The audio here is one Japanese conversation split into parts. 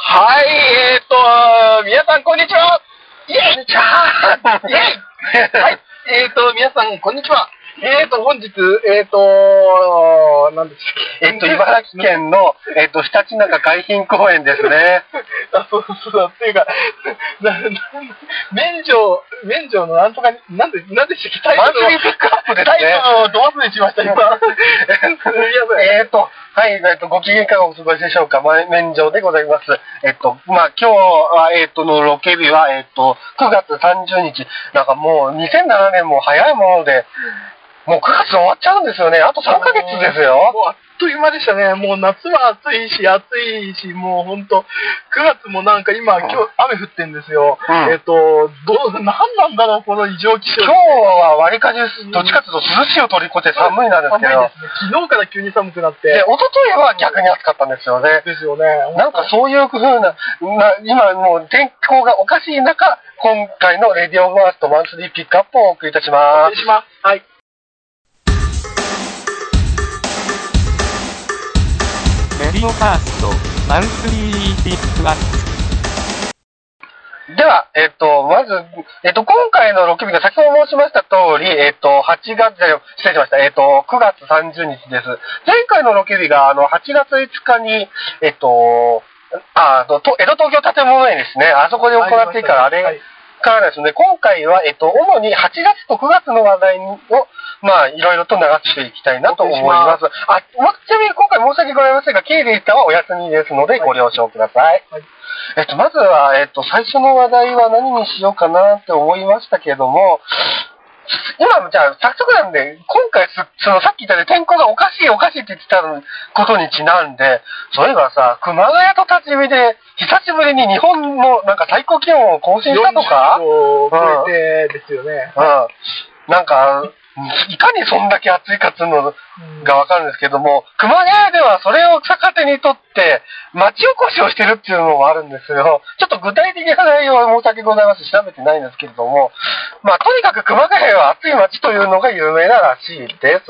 はい、皆さんこんにちは。イエイ。こんにちは。イエイ。はい、皆さんこんにちは。本日、何でしたっけ？ 茨城県の、ひたちなか海浜公園ですね。 そうっていうか、免除のなんとか、なんでしたっけ？タイトルマンスリーピックアップですね。 タイトルをど忘れしました、今。 はい、ご機嫌いかがお過ごしでしょうか。免除でございます。今日は、のロケ日は、9月30日。なんかもう、2007年も早いもので、もう9月終わっちゃうんですよね。あと3ヶ月ですよ。 もうあっという間でしたね。もう夏は暑いし、もうほんと、9月もなんか今日雨降ってんですよ。何なんだろう、この異常気象。 今日はわりかし、どっちかというと涼しいを取り越して寒いなんですけど。 寒いですね。昨日から急に寒くなって。 で、一昨日は逆に暑かったんですよね。 ですよね。 なんかそういう風な、今もう天候がおかしい中、今回のレディオファーストマンスリーピックアップをお送りいたします。 はい。 レディオファーストマンスリーピックアップ。では、まず、今回のロケ日が先ほど申しました通り、失礼しました。9月30日です。前回のロケ日が、8月5日に、江戸東京建物園ですね。あそこで行っていいから、あれからですね、今回は、主に8月と9月の話題を、いろいろと流していきたいなと思います。ちなみに今回申し訳ございませんが、ケイレイさんはお休みですので、ご了承ください。まずは、最初の話題は何にしようかなって思いましたけれども、今、じゃあ、早速なんで、今回、さっき言ったように天候がおかしいって言ってたことにちなんで、そういえばさ、熊谷と立ち見で、久しぶりに日本のなんか最高気温を更新したとか 40度を超えてですよね。 なんか、いかにそんだけ暑いかっていうのがわかるんですけども、熊谷ではそれを逆手にとって、町おこしをしてるっていうのもあるんですよ。ちょっと具体的な内容は申し訳ございません。調べてないんですけれども、とにかく熊谷は暑い町というのが有名ならしいです。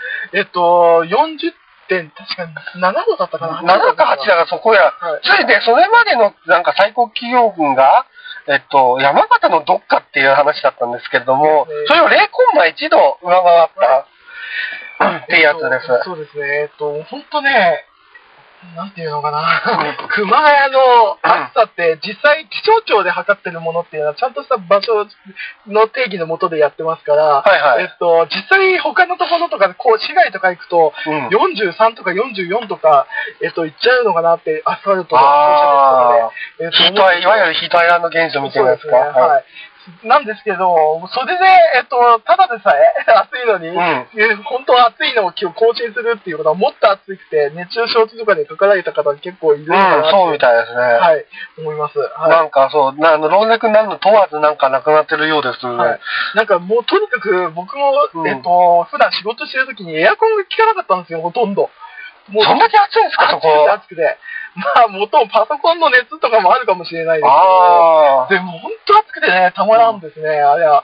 40点、確かに7度だったかな。 7か8だからそこや。ついで、それまでのなんか最高気温が、山形のどっかっていう話だったんですけれども、それを0コンマ1度上回ったっていうやつです。 そうですね。ほんとね、なんていうのかな。熊谷の暑さって実際気象庁で測ってるものっていうのはちゃんとした場所の定義のもとでやってますから、実際他のところとか市街とか行くと、43とか44とか、いっちゃうのかなって、アスファルトの放射熱とかで。いわゆるヒートアイランド現象みたいなやつか。 はい。なんですけど、それで、ただでさえ暑いのに、本当は暑いのを更新するっていうことはもっと暑くて、熱中症とかでかかられた方結構いるのかなそうみたいですね。 はい、思います。 なんかそう、老若男女問わずなんか亡くなってるようですね。 なんかもうとにかく僕も、普段仕事してる時にエアコンが効かなかったんですよ、ほとんど。 もうそんだけ暑いんですか、そこ。 暑くて。元々パソコンの熱とかもあるかもしれないですけど、でも本当暑くてね、たまらんですね、あれは。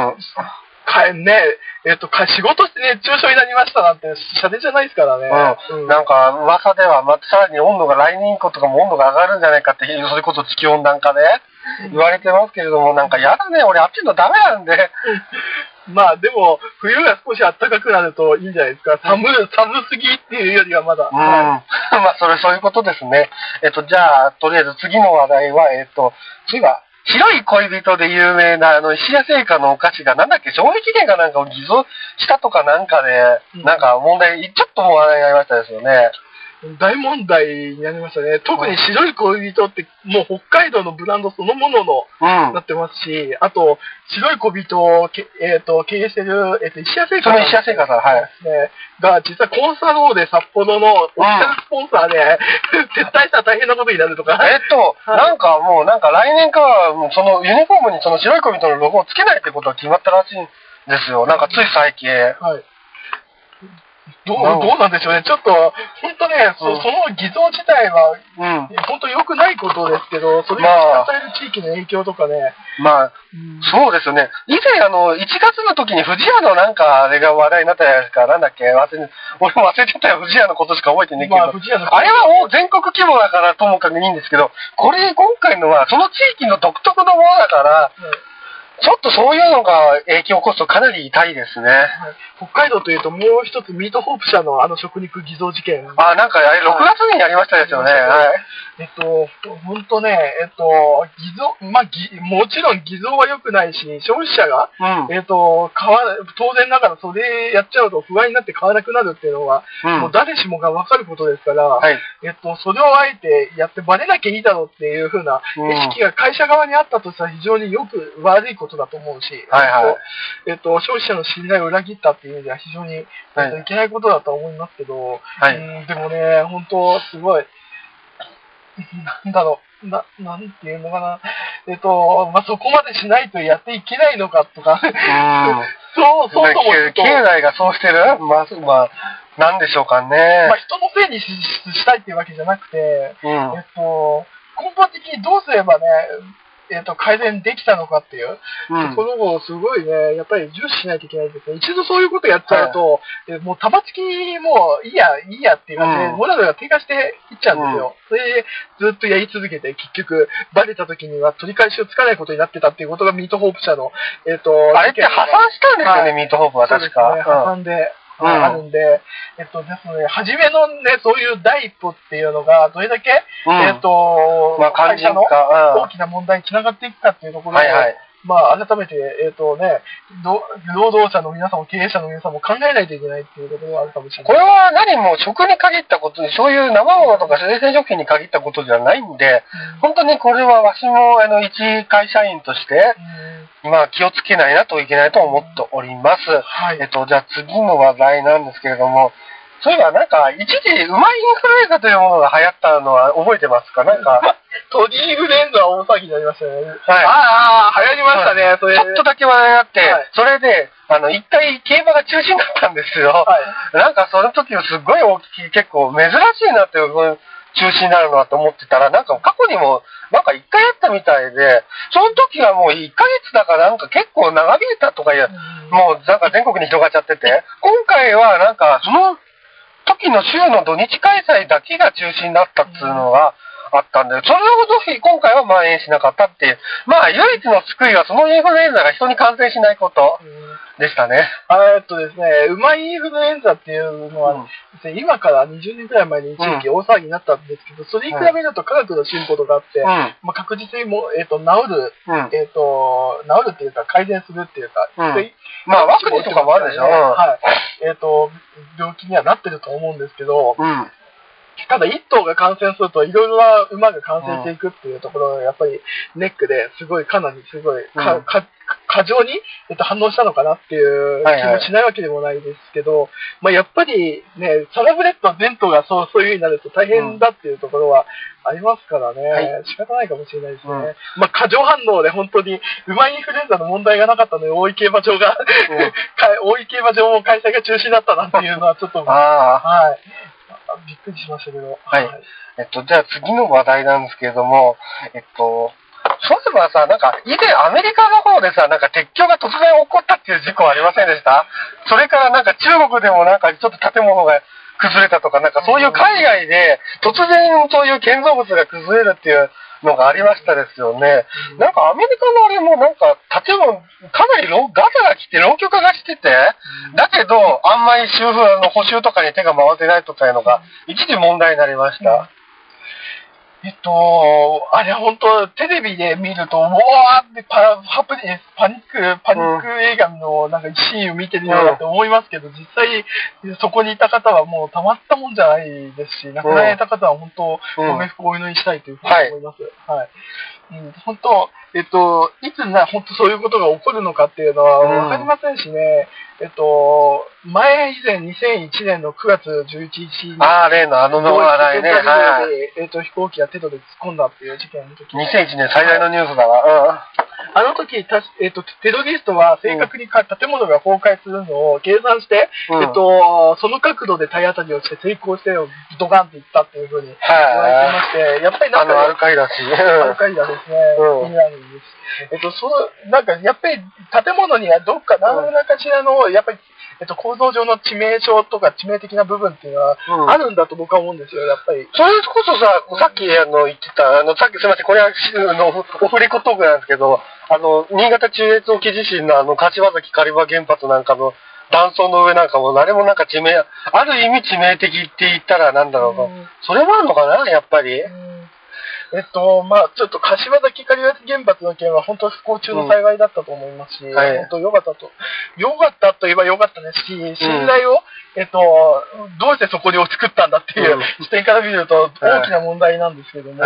仕事して熱中症になりましたなんて、射程じゃないですからね。 なんか、噂では、さらに温度が、来年以降とかも温度が上がるんじゃないかって、それこそ地球温暖化で言われてますけれども、なんかやだね、俺暑いのダメなんで。 でも、冬が少し暖かくなるといいんじゃないですか。寒すぎっていうよりはまだ。 そういうことですね。じゃあ、とりあえず次の話題は、次は、白い恋人で有名な、石屋製菓のお菓子が、なんだっけ、賞味期限かなんかを偽造したとかなんかで、なんか問題、ちょっと話題になりましたですよね。 大問題になりましたね。特に白い恋人って、もう北海道のブランドそのものの、なってますし、あと、白い恋人を経営してる、石屋製菓さん。 石屋製菓さん、はい。 が、実はコンサローで札幌のオフィシャルスポンサーで、撤退したら大変なことになるとか。 なんかもう、なんか来年からは、そのユニフォームにその白い恋人のロゴをつけないってことが決まったらしいんですよ。なんかつい最近。 どうなんでしょうね。ちょっと、本当ね、その偽造自体は、本当良くないことですけど、それが与える地域の影響とかね。 そうですよね。以前、1月の時に富士屋のなんか、あれが話題になったじゃないですか。なんだっけ俺も忘れてたよ。富士屋のことしか覚えてないけど。あれはもう全国規模だからともかくいいんですけど、これ今回のは、その地域の独特のものだから、ちょっとそういうのが影響を起こすとかなり痛いですね。 北海道というともう一つミートホープ社の食肉偽造事件。 なんかあれ6月にやりましたですよね。 本当ね、偽造、もちろん偽造は良くないし、消費者が、当然ながらそれやっちゃうと不安になって買わなくなるっていうのは、もう誰しもが分かることですから、それをあえてやってバレなきゃいいだろうっていう風な意識が会社側にあったとしたら非常に悪いことだと思うし、消費者の信頼を裏切ったっていう意味では非常にいけないことだと思いますけど、でもね、本当すごい、なんだろう、なんていうのかな、そこまでしないとやっていけないのかとか、そうとも経済がそうしてるなんでしょうかね。 人のせいにしたいっていうわけじゃなくて、根本的にどうすればね、改善できたのかっていうところをすごいね、やっぱり重視しないといけないですね。一度そういうことやっちゃうと、もう玉突きもういいやっていう感じで、モラルが低下していっちゃうんですよ。それでずっとやり続けて、結局、バレた時には取り返しをつかないことになってたっていうことがミートホープ社の、 あれって破産したんですよね、ミートホープは確か。 破産で。あるんで、ですので、初めのね、そういう第一歩っていうのが、どれだけ、会社の大きな問題につながっていくかっていうところを、改めて、労働者の皆さんも経営者の皆さんも考えないといけないっていうところがあるかもしれない。 これは何も食に限ったことで、そういう生物とか生鮮食品に限ったことじゃないんで、本当にこれはわしも一会社員として、気をつけないなといけないと思っております。じゃあ次の話題なんですけれども、そういえばなんか一時馬インフルエンザというものが流行ったのは覚えてますか？なんか鳥インフルエンザは大騒ぎになりましたね。流行りましたね。 ちょっとだけ話題になって、それで一回競馬が中止になったんですよ。なんかその時はすごい大きい、結構珍しいなっていう。中止になるのはと思ってたら、なんか過去にもなんか1回あったみたいで、その時はもう1ヶ月だからなんか結構長引いたとかもうなんか全国に広がっちゃってて、今回はなんかその時の週の土日開催だけが中止になったっていうのがあったんで、それほど今回は蔓延しなかったっていう、唯一の救いはそのインフルエンザが人に感染しないことでしたね。 ですね、馬インフルエンザっていうのは、今から20年くらい前に一時期大騒ぎになったんですけど、それに比べると科学の進歩とかあって、確実にも治る、治るっていうか改善するっていうか、 ワクチンとかもあるでしょ。 病気にはなってると思うんですけど、ただ一頭が感染するといろいろな馬が感染していくっていうところがやっぱりネックですごいかなりすごい過剰に反応したのかなっていう気もしないわけでもないですけど、やっぱりね、サラブレッド全頭がそういう風になると大変だっていうところはありますからね、仕方ないかもしれないですね。過剰反応で本当に馬インフルエンザの問題がなかったので大井競馬場が大井競馬場も開催が中止になったなっていうのはちょっとびっくりしましたけど。 じゃあ次の話題なんですけれども、そういえばさ、なんか以前アメリカの方でさ、なんか鉄橋が突然起こったっていう事故ありませんでした？それからなんか中国でもなんかちょっと建物が崩れたとか、なんかそういう海外で突然そういう建造物が崩れるっていうのがありましたですよね。なんかアメリカのあれもなんか建物かなりガタが来て老朽化がしてて、だけどあんまり補修とかに手が回ってないとかいうのが一時問題になりました。 あれは本当、テレビで見ると、うわーってパニック映画のなんかシーンを見てるようだと思いますけど、実際、そこにいた方はもうたまったもんじゃないですし、亡くなられた方は本当、ご冥福をお祈りしたいというふうに思います。本当、いつ本当そういうことが起こるのかっていうのはわかりませんしね、以前2001年の9月11日に、 例の話題ね、 飛行機がテロで突っ込んだっていう事件の時に、 2001年最大のニュースだわ。 あの時、テロリストは正確に建物が崩壊するのを計算して、その角度で体当たりをして成功してドカンっていったっていうふうに言われてまして、やっぱりなんか、 アルカイダですね。 気になるんです。なんかやっぱり建物にはどっか何らかしらの、やっぱり、構造上の致命傷とか致命的な部分っていうのはあるんだと僕は思うんですよ、やっぱり。 それこそさっき言ってた、さっきすみません、これはオフレコトークなんですけど、新潟中越沖地震の柏崎刈羽原発なんかの断層の上なんかも、あれもなんかある意味致命的って言ったらなんだろうか。それもあるのかな、やっぱり。 まあちょっと柏崎刈羽原発の件は本当不幸中の幸いだったと思いますし、本当良かったといえば良かったですし、信頼を、どうしてそこを作ったんだっていう視点から見ると大きな問題なんですけども、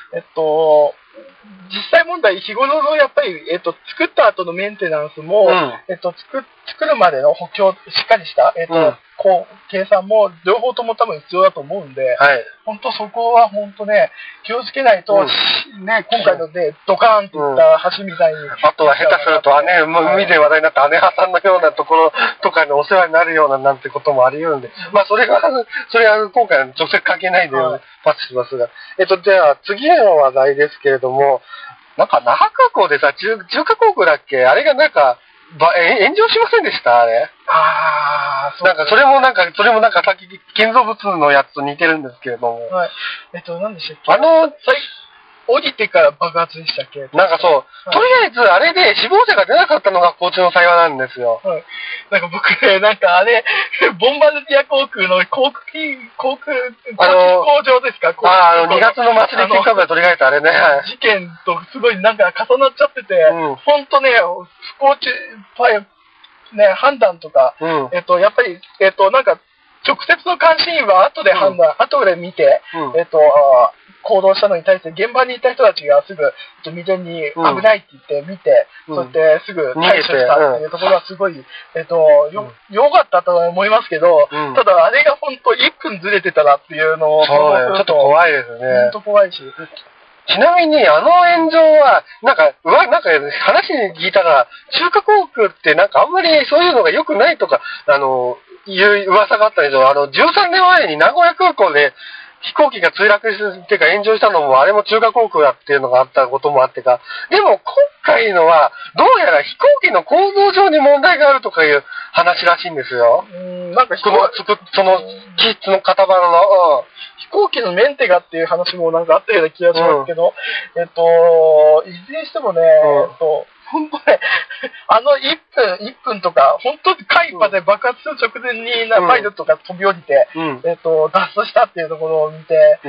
実際問題、日頃のやっぱり、作った後のメンテナンスも、作るまでの補強、しっかりした、計算も両方とも多分必要だと思うんで、本当そこは本当ね、気をつけないと、ね、今回のでドカーンっていった橋みたいに。 あとは下手すると海で話題になった姉派さんのようなところとかにお世話になるようななんてこともあり得るんで、まあそれは今回は直接関係ないんで、パスしますが。じゃあ次の話題ですけれども、なんか那覇空港でさ、中華航空だっけ、あれがなんか、炎上しませんでしたあれ。 そう。 なんかそれもなんかさっき建造物のやつと似てるんですけれども。 はい。何でしたっけ？降りてから爆発でしたっけ？ なんかそう、とりあえずあれで死亡者が出なかったのが不幸中の幸いなんですよ。 はい。なんか僕ね、なんかあれ、ボンバルディア航空の航空工場ですか 2月の末に結果が取り替えたあれね。 事件とすごいなんか重なっちゃってて、ほんとね、不幸中、ね、判断とか、やっぱり、なんか、直接の監視員は後で後で見て、行動したのに対して現場にいた人たちがすぐ未然に危ないって言って見て、そうやってすぐ対処したっていうところはすごい、良かったと思いますけど、ただあれが本当1分ずれてたらっていうのをちょっと怖いですね。 本当怖いし。 ちなみに炎上は、なんか話に聞いたら、中華航空ってなんかあんまりそういうのが良くないとか、いう噂があったんですよ。13年前に名古屋空港で飛行機が墜落していうか炎上したのも、あれも中華航空だっていうのがあったこともあってか、でも今回のは、どうやら飛行機の構造上に問題があるとかいう話らしいんですよ。 なんかその機質の型番の、 飛行機のメンテがっていう話もなんかあったような気がしますけど、いずれにしてもね、本当ね、1分とか、本当に海馬で爆発する直前にパイロットが飛び降りて、脱出したっていうところを見て、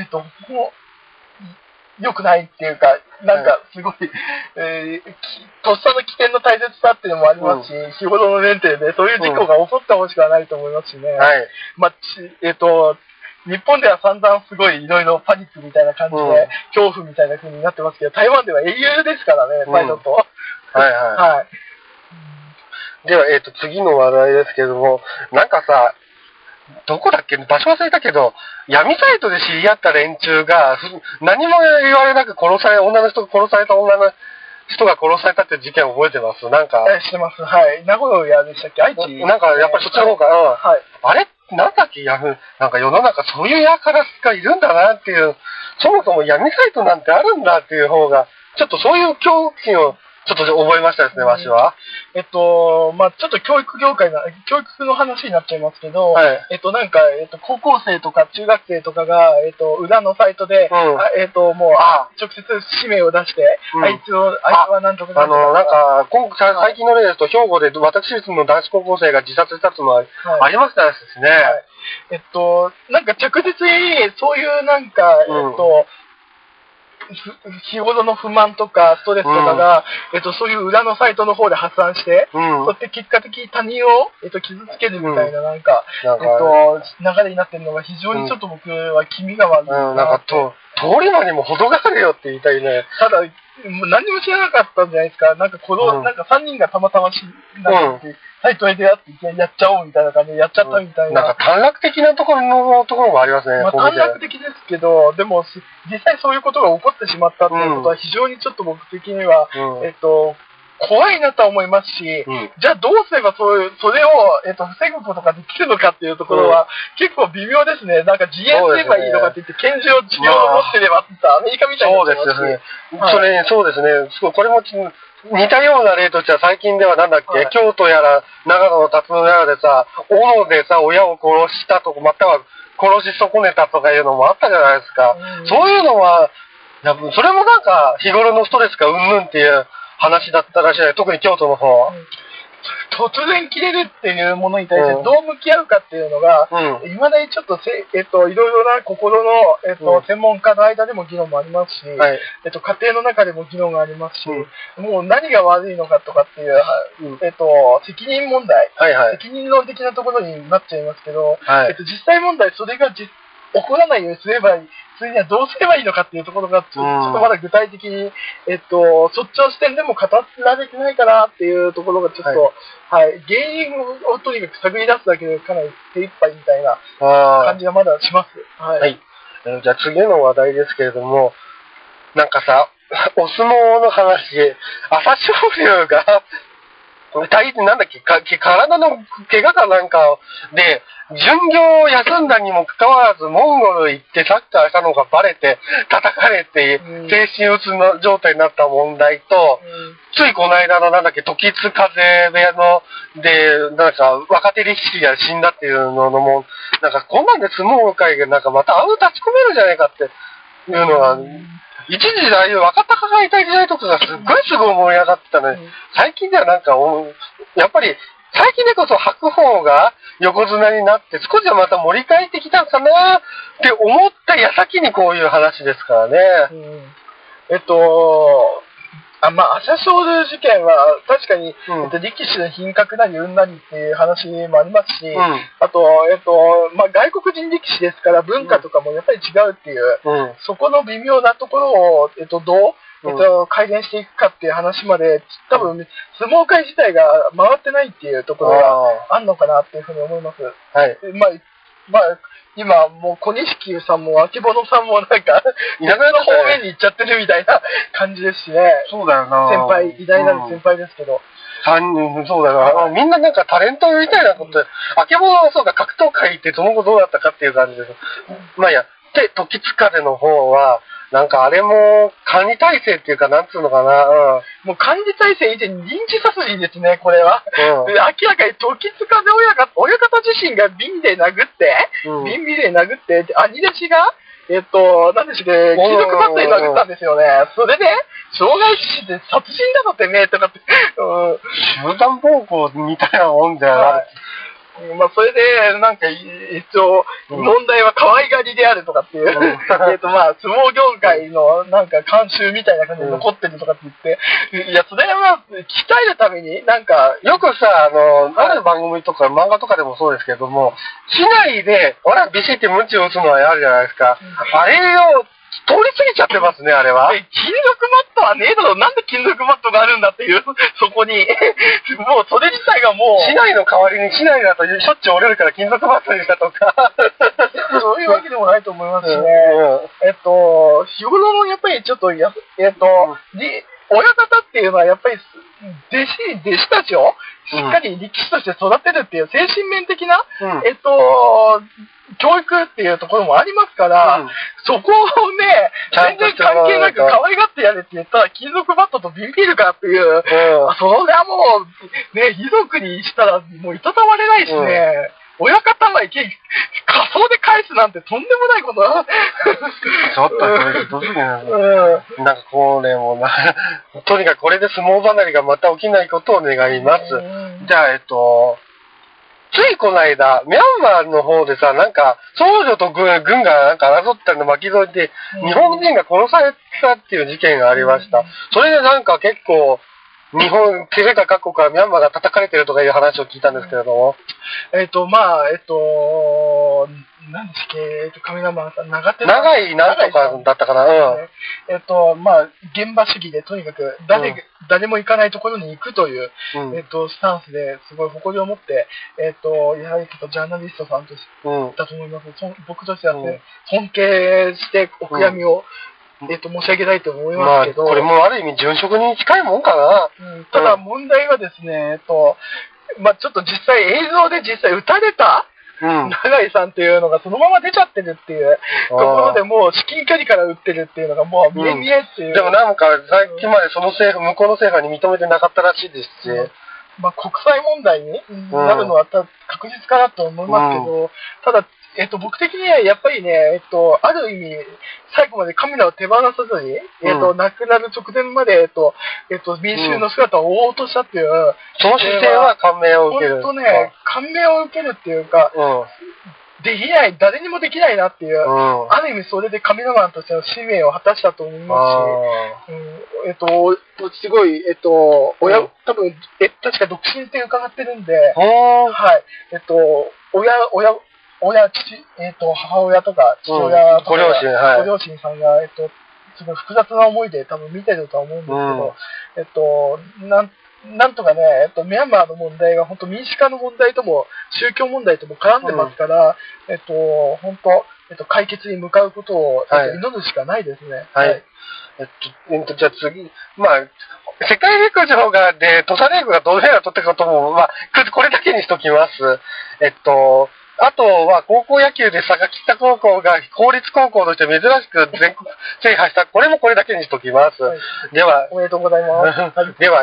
良くないっていうか、なんかすごい、とっさの起点の大切さっていうのもありますし、日頃のメンテでそういう事故が起こってほしくはないと思いますしね。まあ、日本では散々すごいいろいろパニックみたいな感じで、恐怖みたいな風になってますけど、台湾では英雄ですからね、パイロット。 では、次の話題ですけども、なんかさ、どこだっけ、場所忘れたけど、闇サイトで知り合った連中が、何も言われなく女の人が殺された女の人が殺されたって事件を覚えてます？なんか。 してます。はい。名古屋でしたっけ？愛知？ なんか、やっぱりそっちの方かな。はい。あれなんだっけ、なんか世の中そういうやからがいるんだなっていう、そもそも闇サイトなんてあるんだっていう方が、ちょっとそういう恐怖心をちょっと覚えましたですね、わしは。 まあちょっと教育の話になっちゃいますけど、なんか、高校生とか中学生とかが、裏のサイトで、もう、直接氏名を出して、あいつはなんとかなんか、最近の例ですと、兵庫で私立の男子高校生が自殺したっていうのはありましたですね。 なんか着実に、そういうなんか、日頃の不満とかストレスとかが、そういう裏のサイトの方で発散して、そして結果的に他人を、傷つけるみたいな、なんか、流れになってるのが非常にちょっと僕は気味が悪いな。 なんか通り魔にも程があるよって言いたいね。 ただ、何も知らなかったんじゃないですか。なんかなんか3人がたまたまサイトへ出会ってやっちゃおうみたいな感じでやっちゃったみたいな。 なんか短絡的なところもありますね。 まあ、短絡的ですけど、でも実際そういうことが起こってしまったっていうことは非常にちょっと僕的には、怖いなとは思いますし、じゃあどうすればそれを、防ぐことができるのかっていうところは、結構微妙ですね。なんか自衛すればいいのかって言って、拳銃を持ってればって言ったらアメリカみたいな。 そうですね。そうですね。これも似たような例としては最近ではなんだっけ、京都やら長野の辰野やらでさ、斧でさ、親を殺したとか、または殺し損ねたとかいうのもあったじゃないですか。そういうのは、それもなんか日頃のストレスがうんぬんっていう話だったらしい。特に京都の方は。 突然切れるっていうものに対してどう向き合うかっていうのが、いまだにちょっといろいろな心の、専門家の間でも議論もありますし、家庭の中でも議論がありますし、もう何が悪いのかとかっていう、責任問題、責任論的なところになっちゃいますけど、実際問題、それが起こらないようにすればいい。それにはどうすればいいのかっていうところがちょっとまだ具体的に、率直視点でも語られてないかなっていうところがちょっと、原因をとにかく探り出すだけでかなり手一杯みたいな感じがまだします。 じゃあ次の話題ですけれども、なんかさ、お相撲の話、朝青龍がなんだっけ、体の怪我かなんかで、巡業を休んだにもかかわらず、モンゴル行ってサッカーしたのがバレて、叩かれて、精神うつの状態になった問題と、ついこの間のなんだっけ、時津風部屋の、で、なんか若手力士が死んだっていうのも、なんかこんなんで相撲界がなんかまた立ち込めるんじゃないかっていうのは、一時ああいう若隆がいた時代とかがすっごい盛り上がってたのに、最近ではなんか、やっぱり、最近でこそ白鵬が横綱になって少しはまた盛り返ってきたかなって思った矢先にこういう話ですからね。 朝青龍事件は確かに、力士の品格なりうんなりっていう話もありますし、あと、外国人力士ですから文化とかもやっぱり違うっていう、そこの微妙なところを、どう改善していくかっていう話まで、多分、相撲界自体が回ってないっていうところがあるのかなっていうふうに思います。今、もう小錦さんもあけぼのさんもなんか、いなくなった方面に行っちゃってるみたいな感じですしね。 そうだよな。 偉大なる先輩ですけど。 そうだな。みんななんかタレントみたいなこと、あけぼのはそうだ、格闘界ってその後どうだったかっていう感じです。で、時津風の方は、なんかあれも管理体制っていうかなんつうのかな、 もう管理体制以前に臨時殺人ですね、これは。明らかに時津風親方自身が瓶で殴って、瓶で殴って、兄弟子が、なんでしょうね、金属バットで殴ったんですよね。それで、傷害致死で殺人だぞてめえとかって。 集団暴行みたいなもんじゃない。 それで、なんか、一応、問題は可愛がりであるとかっていう、相撲業界のなんか慣習みたいな感じで残ってるとかって言って、いや、それは、鍛えるために、なんか、 よくさ、ある番組とか漫画とかでもそうですけども、市内で、ビシって鞭を打つのはあるじゃないですか。あれを、通り過ぎちゃってますね、あれは。 金属マットはねえだろ。なんで金属マットがあるんだっていう、そこに。もう、それ自体がもう。 市内の代わりに市内だとしょっちゅう折れるから金属マットにしたとか。 そういうわけでもないと思いますしね。日頃のやっぱりちょっと、親方っていうのはやっぱり、弟子たちをしっかり力士として育てるっていう精神面的な、教育っていうところもありますから、そこをね、全然関係なく可愛がってやれって言ったら、金属バットとビンビルかっていう、それはもう、ね、遺族にしたらもういたたまれないしね、親方は仮想で返すなんてとんでもないことだ。 ちょっとこれひどすぎない。なんかこれもとにかくこれで相撲離れがまた起きないことを願います。じゃあ、ついこの間、ミャンマーの方でさ、なんか、僧侶と軍がなんか争ったの巻き添えで、日本人が殺されたっていう事件がありました。それでなんか結構、 日本、世界各国からミャンマーが叩かれてるとかいう話を聞いたんですけれども。 何でしたっけ、カメラマンさん、長いなんとかだったかな。 現場主義でとにかく誰も行かないところに行くという、スタンスですごい誇りを持って、やはりジャーナリストさんとしてだと思います。僕としてはね、尊敬してお悔やみを、申し上げたいと思いますけど。 これもある意味、殉職に近いもんかな。 ただ問題はですね、ちょっと映像で実際撃たれた永井さんっていうのがそのまま出ちゃってるっていうところでもう至近距離から撃ってるっていうのがもう見え見えっていう。 でもなんかさっきまでその向こうの政府に認めてなかったらしいですし。 国際問題になるのは確実かなと思いますけど、ただ、僕的にはやっぱりね、ある意味、最後までカメラを手放さずに、亡くなる直前まで、民衆の姿を追おうとしたっていう、 その姿勢は感銘を受ける。 本当ね、感銘を受けるっていうか、できない、誰にもできないなっていう、ある意味それでカメラマンとしての使命を果たしたと思いますし、すごい、多分、確か独身って伺ってるんで、はい、母親とか父親とか、ご両親さんが、すごい複雑な思いで多分見てるとは思うんですけど、なんとかね、ミャンマーの問題が本当民主化の問題とも宗教問題とも絡んでますから、本当、解決に向かうことを祈るしかないですね。 はい。じゃあ次、世界陸上で土佐リーグが銅メダル取ってることも、これだけにしときます。あとは高校野球で佐賀北高校が公立高校として珍しく全国制覇した。これもこれだけにしときます。はい、では、 おめでとうございます。 では、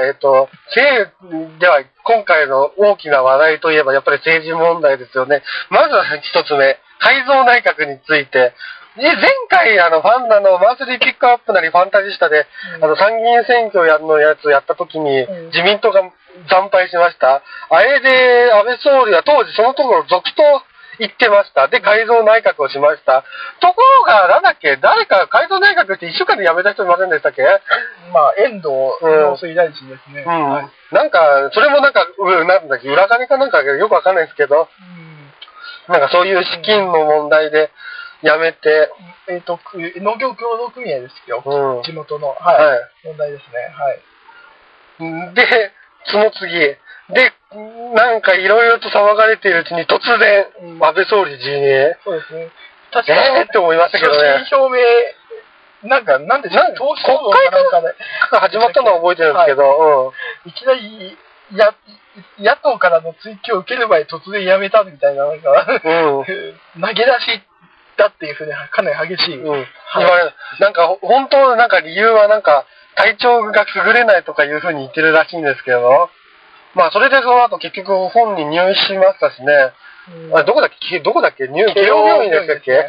今回の大きな話題といえばやっぱり政治問題ですよね。まずは一つ目、改造内閣について。前回、ファンダのマンスリーピックアップなりファンタジスタで、参議院選挙のやつをやった時に、自民党が惨敗しました。あれで、安倍総理は当時そのところ続投言ってました。で、改造内閣をしました。ところが、誰か改造内閣って一週間で辞めた人いませんでしたっけ？ 遠藤農水大臣ですね。 それも裏金かなんかよくわかんないですけど、そういう資金の問題で、やめて、 農業協同組合ですよ、地元の、問題ですね。 はい。で、その次、で、いろいろと騒がれているうちに突然、安倍総理辞任。 そうですね。確かに。 って思いましたけどね。 所信表明、なんでしょう、 党首討論かなんかで始まったのは覚えてるんですけど、 いきなり、野党からの追及を受ける前に突然辞めたみたいな、投げ出しだっていうふうにかなり激しい。 本当理由は体調が優れないとかいうふうに言ってるらしいんですけど、それでその後結局本人入院しましたしね。どこだっけ慶応病院でしたっけ？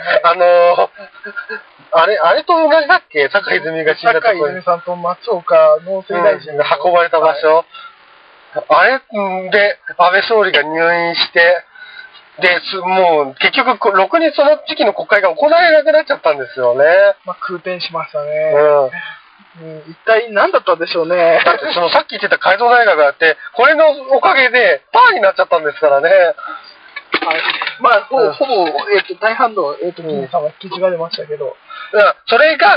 あれと同じだっけ？坂井泉が死んだところに。 坂井泉さんと松岡農水大臣が運ばれた場所。あれで安倍総理が入院して、で、もう結局、ろくにその時期の国会が行われなくなっちゃったんですよね。 空転しましたね。一体何だったんでしょうね。 だってさっき言ってた改造内閣があって、これのおかげでパーになっちゃったんですからね。 ほぼ、大半の、議員さんは引き継がれましたけど。 それが、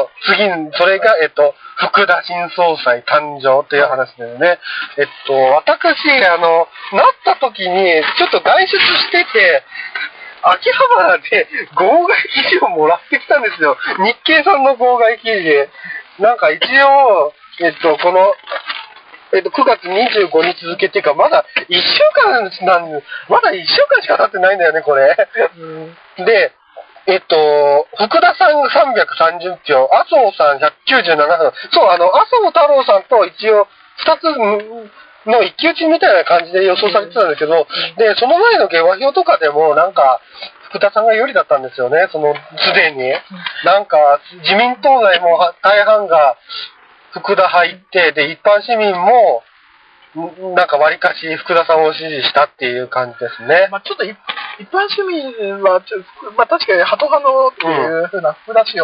福田新総裁誕生という話ですね。私、なった時に、ちょっと外出してて、秋葉原で号外記事をもらってきたんですよ。日経さんの号外記事。一応、この、9月25日付っていうか、まだ1週間しか経ってないんだよね、これ。で、福田さんが330票、麻生さん197票。そう、麻生太郎さんと一応、2つの一騎打ちみたいな感じで予想されてたんですけど、で、その前の下馬評とかでも、福田さんが有利だったんですよね、すでに。自民党内も大半が福田入って、で、一般市民も、割かし福田さんを支持したっていう感じですね。 ちょっと一般市民は、確かにハト派のっていうふうな福田氏を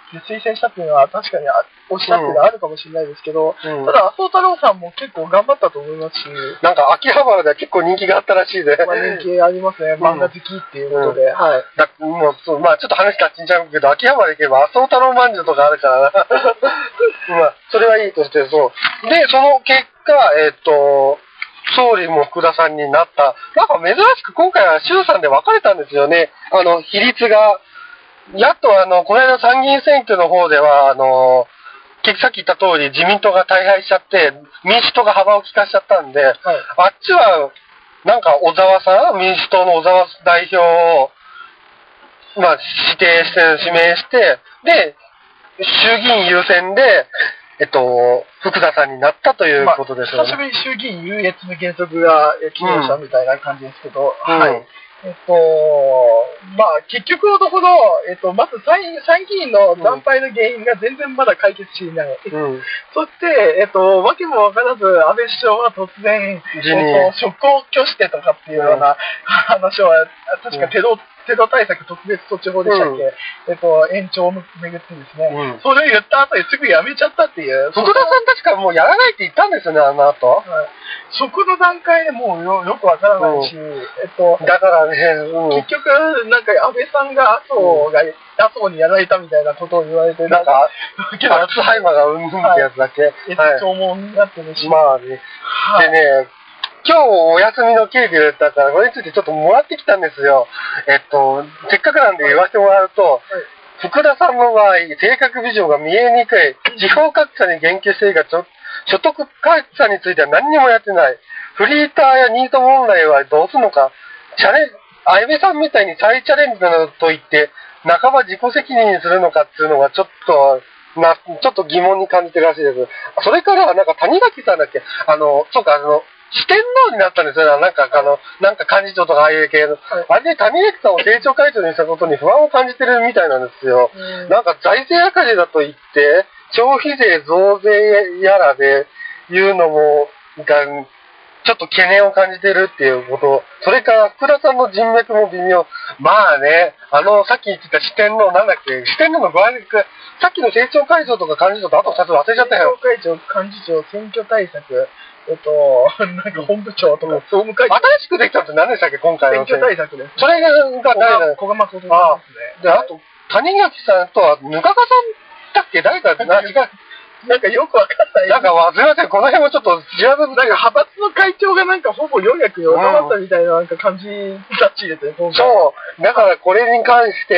で推薦したっていうのは確かにおっしゃってるのはあるかもしれないですけど、ただ麻生太郎さんも結構頑張ったと思いますし、 なんか秋葉原では結構人気があったらしいで、 まあ、人気ありますね、漫画好きっていうことで、はい。 もうそうまあちょっと話立ちんちゃうけど、秋葉原行けば麻生太郎まんじゅうとかあるからな。まあそれはいいとして、そう。で、その結果、総理も福田さんになった。なんか珍しく今回は衆参で分かれたんですよね。比率が。やっとこの間参議院選挙の方では、さっき言った通り自民党が大敗しちゃって、民主党が幅を利かしちゃったんで、はい、あっちは、なんか小沢さん、民主党の小沢代表を、まあ、指名して、で、衆議院優先で、福田さんになったということですよね。 久しぶりに衆議院優越の原則が機能したみたいな感じですけど、はい。まあ、結局のところ、まず参議院の惨敗の原因が全然まだ解決していない。そして、わけもわからず、安倍首相は突然、職を拒してとかっていうような話は、確かテロ対策特別措置法でしたっけ、延長をめぐってですね、それを言った後にすぐやめちゃったっていう。 福田さん確かもうやらないって言ったんですよね、あの後。はい、 そこの段階でもうよくわからないし、 だからね、 結局、なんか安倍さんが麻生にやられたみたいなことを言われて、 なんか、アルツハイマーがうんってやつだけ。 弔問になってるし。 まあね。でね、今日お休みの警備だったから、これについてちょっともらってきたんですよ。せっかくなんで言わせてもらうと、福田さんの場合、性格ビジョンが見えにくい、地方格差に言及しているが、所得格差については何にもやってない。フリーターやニート問題はどうするのか。安倍さんみたいに再チャレンジなどと言って、半ば自己責任にするのかっていうのがちょっと疑問に感じてるらしいです。それから、なんか谷垣さんだっけ、そうか、四天王になったんですよ。なんか幹事長とかああいう系の。あれで谷垣さんを政調会長にしたことに不安を感じてるみたいなんですよ。なんか財政赤字だと言って、消費税増税やらで言うのも、ちょっと懸念を感じてるっていうこと。それから福田さんの人脈も微妙。まあね、さっき言ってた四天王なんだっけ、四天王の具合で、さっきの政調会長とか幹事長とあと2つ忘れちゃったよ。 政調会長、幹事長、選挙対策。なんか本部長とか、総務会長。 新しくできたって何でしたっけ、今回の。 選挙対策です。 それが誰だ。 小川誠さんですね。 で、あと、谷垣さんとは、ぬかかさんだっけ、誰か、違う。 なんかよくわかんない。 なんか、すいません、この辺もちょっと調べなんか派閥の会長がなんかほぼ4役に収まったみたいななんか感じらしいですね、今回。 そう。だからこれに関して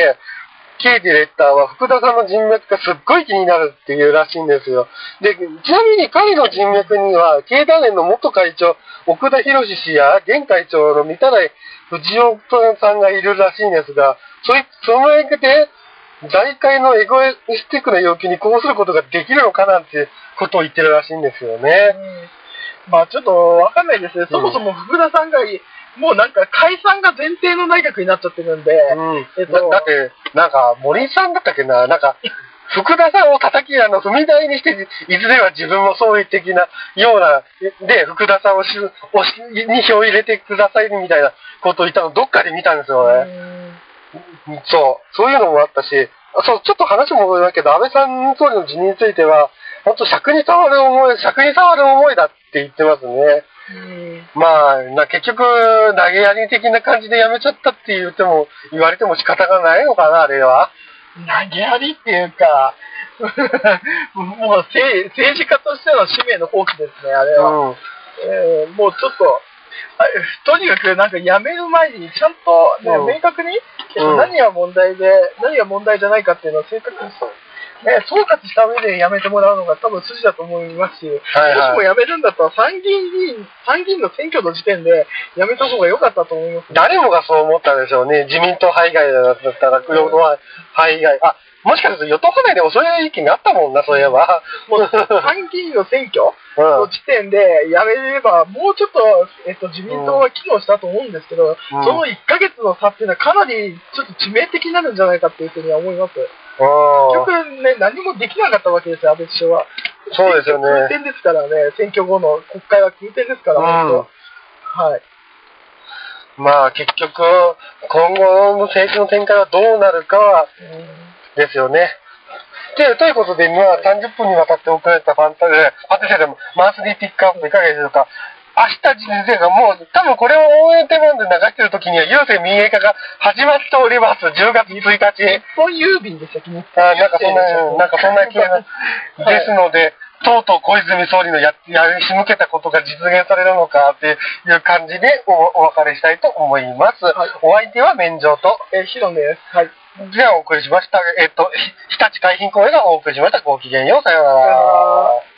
、K ディレクターは福田さんの人脈がすっごい気になるっていうらしいんですよ。で、ちなみに彼の人脈には、経団連の元会長、奥田博氏や現会長の御手洗藤岡さんがいるらしいんですが、その影響で、財界のエゴイスティックな要求にこうすることができるのかなんてことを言ってるらしいんですよね。 まあちょっとわかんないですね。そもそも福田さんが、もうなんか解散が前提の内閣になっちゃってるんで。 だって、なんか森さんだったっけな、なんか、福田さんを叩き、踏み台にして、いずれは自分も総理的なような、で、福田さんに票を入れてくださいみたいなことを言ったのどっかで見たんですよね。そういうのもあったし、ちょっと話も戻るけど、安倍さん総理の辞任については、本当尺に触る思いだって言ってますね。まあ、結局、投げやり的な感じで辞めちゃったって言われても仕方がないのかな、あれは。 投げやりっていうか、もう政治家としての使命の放棄ですね、あれは。もうちょっと、とにかくなんか辞める前にちゃんと、ね明確に、何が問題で、何が問題じゃないかっていうのを正確に総括した上で辞めてもらうのが多分筋だと思いますし、もしも辞めるんだったら参議院の選挙の時点で辞めた方が良かったと思います、ね。 誰もがそう思ったでしょうね。自民党派以外だったら、与党派以外。もしかすると与党派内でもそういう意見があったもんな、そういえば。 もう参議院の選挙の時点で辞めれば、もうちょっと、自民党は機能したと思うんですけど、その1ヶ月の差っていうのはかなりちょっと致命的になるんじゃないかっていうふうには思います。結局ね、何もできなかったわけですよ、安倍首相は。 そうですよね。 空転ですからね、選挙後の国会は空転ですから、はい。 まあ結局、今後の政治の展開はどうなるかは、ですよね。 ということで、30分にわたって送られたパティシエでもマンスリーピックアップいかがでしょうか。明日先生がもう、多分これを応援手番で流してる時には、郵政民営化が始まっております。10月1日。 日本郵便でしたっけね。 なんかそんな気がですので、とうとう小泉総理のやり仕向けたことが実現されるのかっていう感じでお別れしたいと思います。はい、お相手は免状と、 ヒロです。はい。 じゃあお送りしました。日立海浜公園がお送りしました。ごきげんよう。さようなら。